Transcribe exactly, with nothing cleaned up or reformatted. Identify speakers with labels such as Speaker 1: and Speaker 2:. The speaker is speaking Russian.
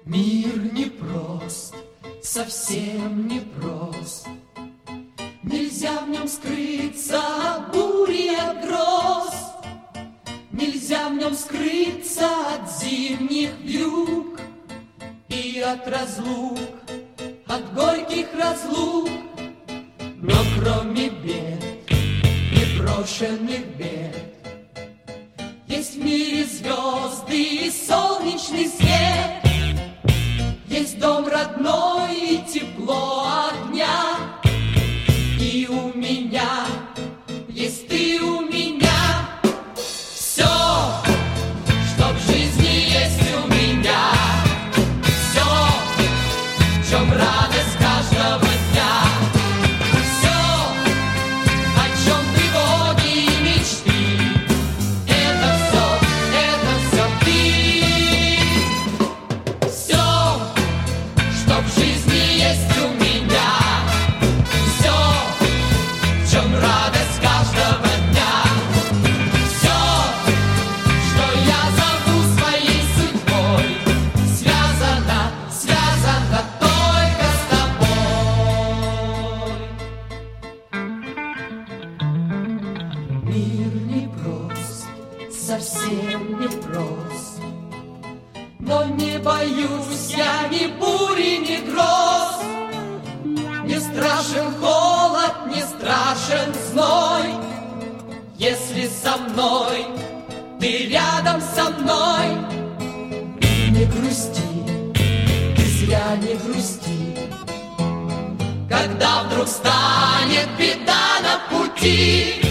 Speaker 1: Мир непрост, совсем непрост. Нельзя в нем скрыться от бури, от гроз. Нельзя в нем скрыться от зимних вьюг и от разлук, от горьких разлук. Но кроме бед, непрошенных бед, есть в мире звезды и солнечный свет. Есть дом родной и тепло огня. И у меня есть ты у меня. Все, что в жизни есть у меня. Все, в чем радость каждого дня. Все, о чем тревоги и мечты. Это все, это все ты. Все, что в жизни есть у меня. Все, в чем радость каждого дня. Все, что я зову своей судьбой, связано, связано только с тобой. Мир непрост, совсем непрост. Но не боюсь я ни бури, ни гроз. Не страшен холод, не страшен зной. Если со мной, ты рядом со мной. И не грусти, ты зря не грусти. Когда вдруг станет беда на пути,